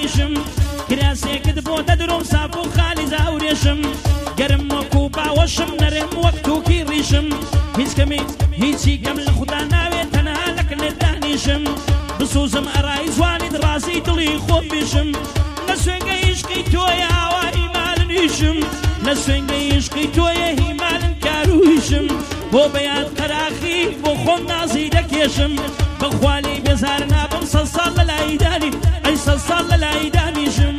ڕیشم کراسێکت بۆ دەدرۆم ساف و خالی زاورێشم گەرم وەکو باوەشم نەرم وەک تووکی ڕیشم هیچ کەمی هیچی کەم لە خودا ناوێت تەنها لەکنێت دانیشم بسوزم ئەڕای جوانیت ڕاستی دڵی خۆم بیشم لە سوێنگەی عیشقی تۆیە ئاوا هیمالن هیشم لە سوێنگەی عیشقی تۆیە هیمالن کارویشم بۆ بەیان قەراخی بۆ خۆم نازی دەکێشم بەخوالی بێزار نابم سەد ساڵ لە لایدانی ئەی سەد ساڵ لە لایدانیشم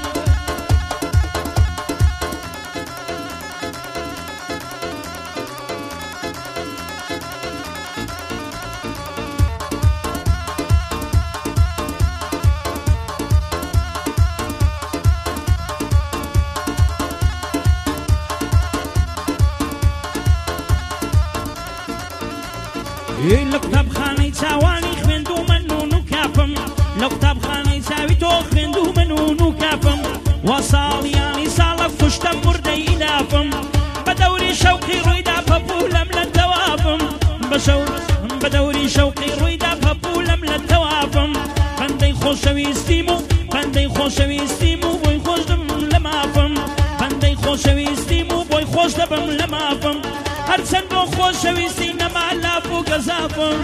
لە قوتابخانەی چاوانی خوێندومە نون و کافم لە قوتابخانەی چاوی تۆ خوێندومە نون و کافم وا ساڵیانی ساڵە کوشتە موردەی ئینافم بە دەوری شەوقی ڕوویدا پەپولەم لە تەوافم بە دەوری شەوقی ڕوویدا پەپولەم لە تەوافم بەندەی خۆشەویستیم و بەندەی خۆشەویستیم و بۆی خۆش دەبم لە مافم بەندەی خۆشەویستیم و بۆی خۆش دەبم لە مافم هەرچەند بۆ خۆشەویستی نەما لاف و گەزافم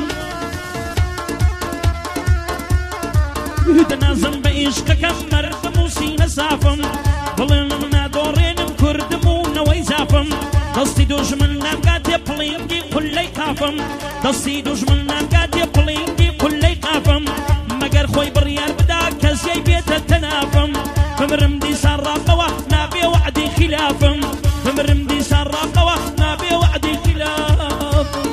دەنازم بە عیشقەکەم مەردم و سینە سافم بڵێنم نادۆڕێنم کوردم و نەوەی زافم دەستی دوژمن نامگاتێ پڵینگی قولەی قافم دەستی دوژمن نامگاتێ پڵینگی قولەی قافم مەگەر خۆی بڕیار بدا کەسیەی بێتە تەنافم بمرم دیسان ڕاقەوە نابێ وعدی خلافم بمرم دیسان ڕاقەوە نابێ وعدی خلافم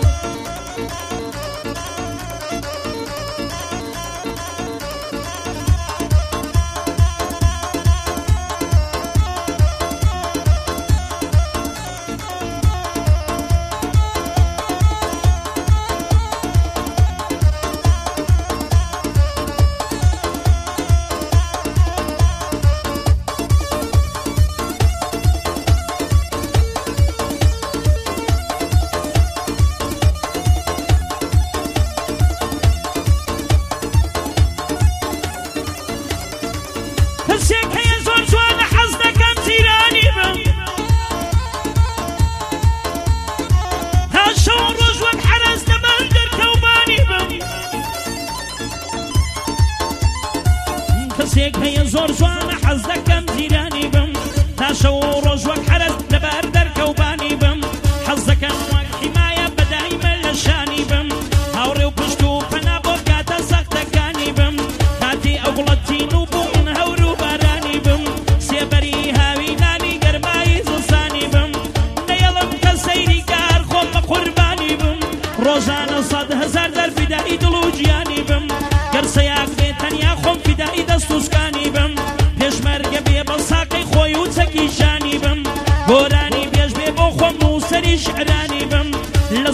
کەسێک هەیە زۆر جوانە حەز دەکەم جیرانی بم تا شەو و ڕۆژ وەک حەرەز لەبەر دەرکەوبانی بم حەز دەکەم وەک حیمایە بەدایمە لە شانی بم هاوڕێ و پشت و پەنا بۆ کاتە سەختەکانی بم کاتی ئەو گوڵەتین و بوون هەور و بارانی بم سێبەری هاوی نانی گەرمایی زستانی بم نەیەڵم کە سەیری کار خۆم بە قوربانی بم ڕۆژانە سەد هەزار دەرفیدایی دڵ و گیانی بم گەرسەیاک بێ تەنیا خۆم فیدایی دەست و سکانی بم پێشمەرگە بێ بە ساقەی خۆی و چەکی شانی بم گۆرانی بێژ بێ بۆ خۆم و سەری شعرانی بم لە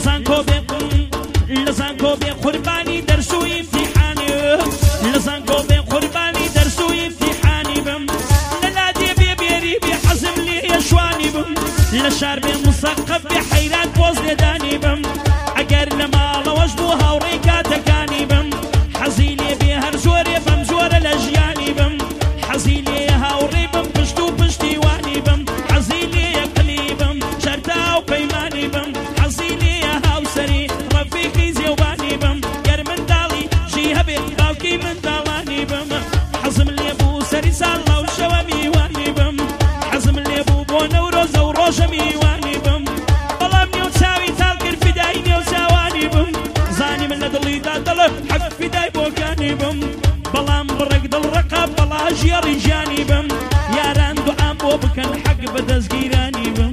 زانکۆ بێ قوربانی دەرس و ئیمتیحانی لە زانکۆ بێ قوربانی دەرس و ئیمتیحانی بم لە لادێ بێ بێری بێ حەزم لێ شوانی بم لە شار بێ مسەقف بێ حەیران پۆز لێدانی بم ئەگەر لە ماڵەوەش بوو هاوڕێی کاتەکانی بم حەزی لێ بێ هەر زۆرێ بەم زۆرە لە ژیانی بم حەزی لێ هاوڕێ بم پشت و پشتیوانی بم حەزی لێ یەکلی بم شەرتا و پەیمانی بم حەزی لێ هاوسەری ڕەفیقی زێوبانی بم گەر منداڵی ژی هەبێ باوکی منداڵانی بم حەزم لێ بوو سەری ساڵ ڕاو شەوە میوانی بم حەزم لێ بوو بۆ نەورۆزە و ڕۆژە میوانی بم بەڵام نێو چاوی تاڵ کرد فیدایی نێو چاوانی بم زانی من لە دڵیدا دڵە حەق فیدای بۆکانی بم بەڵام بڕێک دڵڕەقە بەڵا ژێڕی ژیانی بم یاران دوعام بۆ بکەن حەق بە دەستگیرانی بم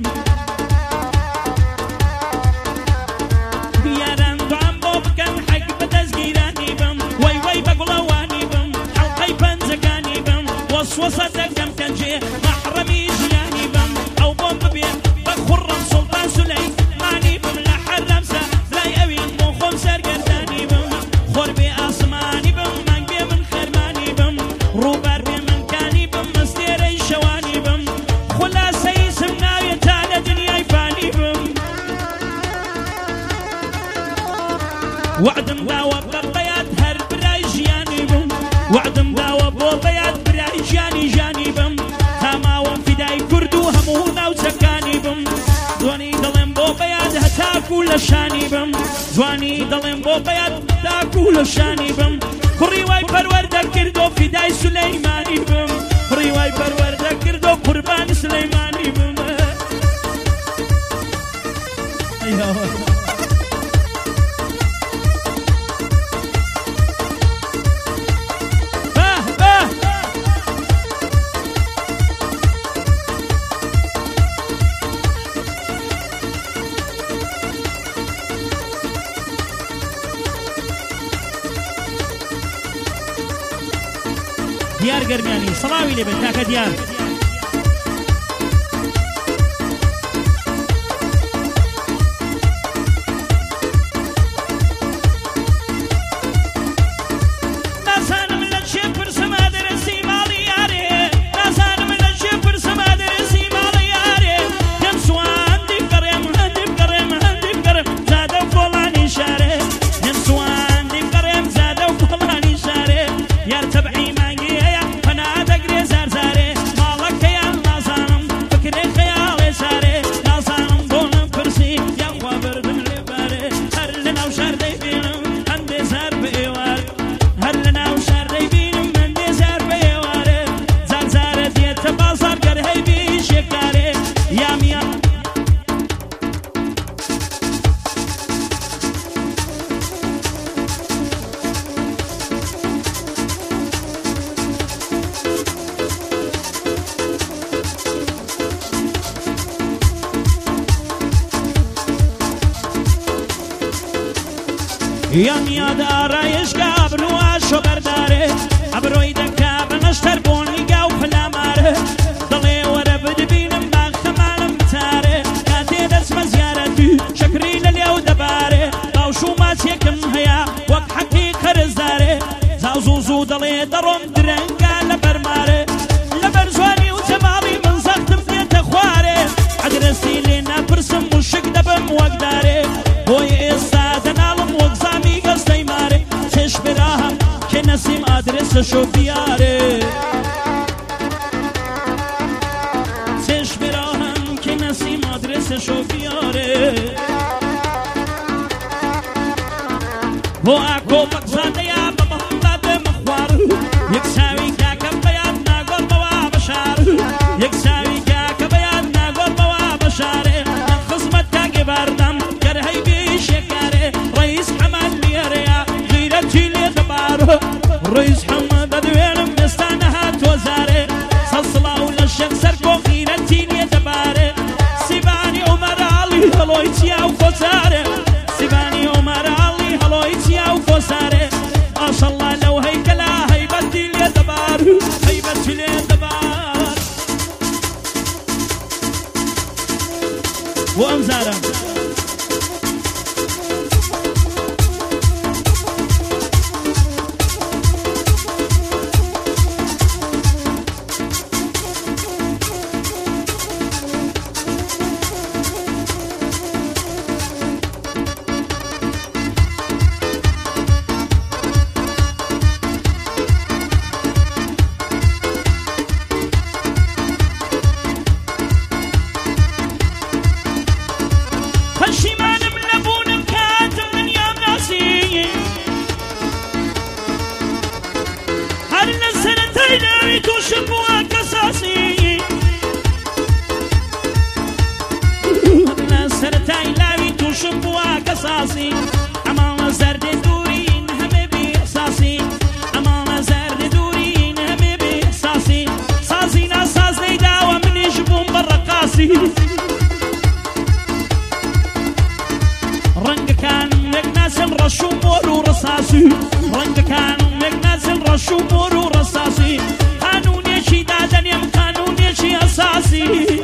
یاران دوعام بۆ بکەن حەق بە دەستگیرانی بم وەی وەی بە گوڵەوانی بم حەڵقەی پەنجەکانی بم وەسوەسە دەکەم کەنجێ مەحرەمی ژیانی بم ئەو بۆم ببێ بە خوڕەم سوڵتان سولەیمانی بم لە حەرەمسە لای ئەوین بۆ خۆم سەرگەردانی بم خۆر بێ ئاسمانی بم مانگ بێ من خەرمانی بم ڕووبار بێ منکانی بم مەستێرەی شەوانی بم خولاسەی سم ناوێت تا لە دنیای فانی بم وعدم داوە بە بەیاد هەر برای ژیانی بم وعدم داوە بۆ بەیاد برای لشانی بم جوانی دڵێم بۆ بەیاد تاکو لشانی بم کوڕی وای پەروەردە کردو فیدای سولەیمانی بم کوڕی وای پەروەردە کردو قوربانی سولەیمانی بم دیار گرمیانی سڵاوی لێبێت کاکە دیار نازانم لە چێ پرسەما دەرەسی ماڵی یارێ نازانم لە چێ پرسەما دەرەسی ماڵی یارێ پێم سوان دیبگەڕێم هەندی بگەڕێم هەندی بگەڕێم زادە و فۆڵانی شارێ پێم سوان دیبگەڕێم زادە و فۆڵانی شارێ یار تەبعی یان یاد ئارایشگا ئەبرووە شۆبەردارێ ئەبرۆی دەکا بە نەشتەر بۆنی گا و پلامارێ دڵێ وەرە بدبینم باخەمانم بتارێ کاتێ دەچمە زیارەتی شەکری لە لێو دەبارێ باوش و ماچێکم هەیە وەک حەقی قەرزدارێ زاو زوو دەڵێ دەڕۆم درەنگا لە بەرمارێ لە بەر جوانی و جەماڵی من زەختم دێتە خوارێ ئەدرەسی لێ ناپرسم و شک دەبم وەکدارێ بۆی ئێستا دەناڵم وەک زامی گەستەی مارێ چێش براهم کە نەسیم ئادرێسە شۆفیارێ چێش براهم کە نەسیم ئادرێسە شۆفیارێ بۆ ئاکۆ بەقزادەیە بە بەڵندادێ مەخوار یەک چاوی کاکە بەیان ناگۆڵمەوە بەشار یەک چاوی کاکە بەیان ناگۆڵمەوە بەشارێ لە خزمەت کاگێ باردەم گەر هەیبێ شێکارێ ڕەیس حەمەد لێرەیە غیرەتی لێ دەبارە ڕەیس حەمەد دەدوێنم ئێستا نەهاتۆ زارێ سەسڵاو لە شێک سەرکۆ غیرەتی لێ دەبارێ سیبانی ئۆمەراڵی هەڵۆی چیا و کۆچارێ سیبانی ئۆمەراڵی هەڵۆی چیا و کۆسارێ ماشەڵڵا لەو هەیکەلا هەیبەتی لێ دەبار هەیبەتی لێ دەبار بۆ ئەم زارە پەشیمانم لەبوونم کاتم دنیام ناسی هەر لە سەرەتای ناوی تووشم بووە کەساسی هەر لە سەرەتای لاوی تووشم بووە کەساسی ئەماڵە زەردێ دوورین هەمێ بێ ئەساسی ئەماڵە زەردێ دوورین هەمێ بێ ئەساسی سازی ناساز نەیداوە منیش بووم بە ڕەقاسی ڕەنگەکانم نەکناسم ڕەش و مۆر و ڕەساسی ڕەنگەکانم نەکناسم ڕەش و مۆر و ڕەساسی قانونێکی دادەنێم قانونێکی ئەساسی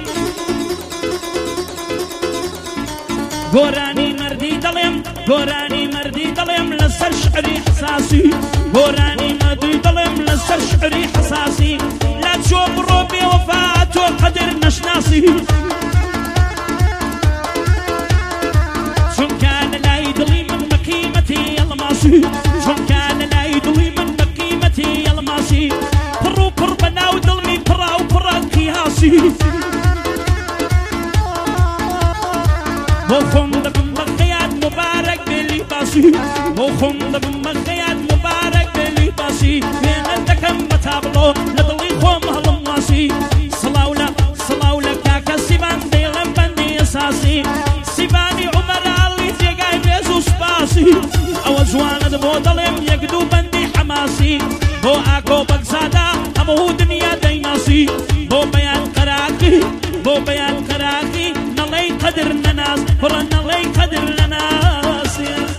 گۆرانی مەردی دەڵێم گۆرانی مەردی دەڵێم لەسەر شعری حساسی گۆرانی مەردی دەڵێم لەسەر شعری حساسی لا چۆ بڕۆ بێوەفا تۆ قەدر نەشناسی چونکە لە لای دڵی من بە قیمەتی ئەڵماسی چونکە لە لای دڵی من بە قیمەتی ئەڵماسی پڕ و پڕ بە ناو دڵمی پڕا و پڕە قیاسی بۆ خۆم دەبم بە قەیاد باسي وخم بمغيات مبارك بلي باسي بين الدكم بتابلو لضلي خوم هالمواسي صلاولا كاكا سيبان ديلم بندي اساسي سيباني عمر علي تيقاي بيزوس باسي او زوانا دبو ظلم يقدو بندي حماسي بو اكو بقزادا ابو دنيا ديماسي بو بيان قراكي نلي قدر ناس فرن نلي قدر ناس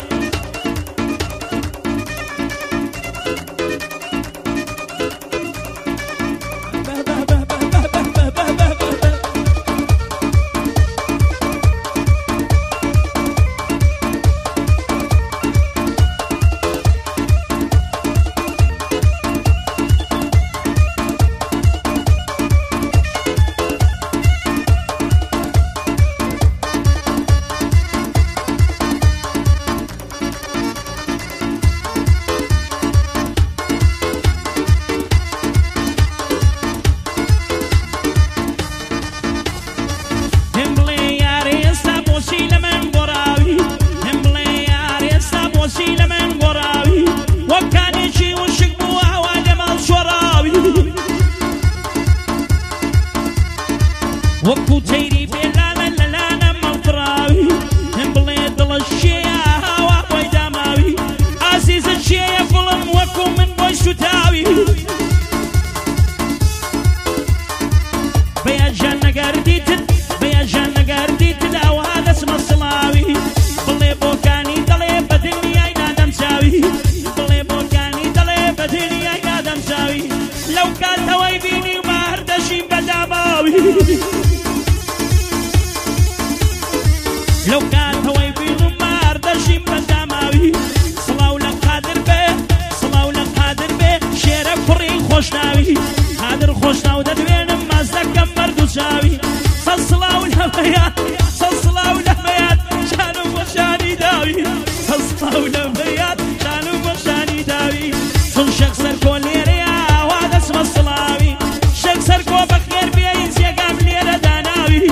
وكو تيري بلانا للانا مطراوي نبلي دل الشيا هوا ويداماوي عزيز الشيا فلم وكو من بوي ستاوي بيا جانا قرديت داو هذا اسم الصلاوي بلي بوكاني دلي بدنيا ينادم ساوي بلي بوكاني دلي بدنيا ينادم ساوي لو كان توي بيني وما هردشي بداماوي لو كان هوي بينو ما اردشي بداماوي صلاو لك قادر به شيرك فري خوشناوي قادر خوشناو ددوين مازدك مردو شاوي صلاو لهميات شانو وشاني داوي صلاو لهميات شانو وشاني داوي صن شخصر كوليريا وهذا اسم الصلاوي شخصر كو بخير بيز يقام ليرا داناوي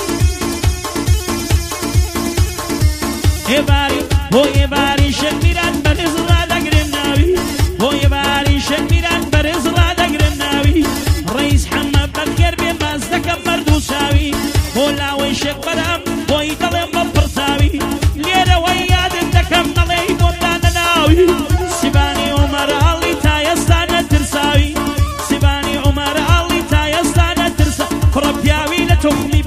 يباري شميران برز لا دقرناوي يباري شميران برز لا دقرناوي رئيس حمد بخير بمازدك مردوساوي ولا ويشك برام ويطلم بفرساوي ليرا وياد الدكم نلي بودانناوي سيباني عمر علي تايستانا ترساوي سيباني عمر علي تايستانا ترساوي فربياوي لتخمي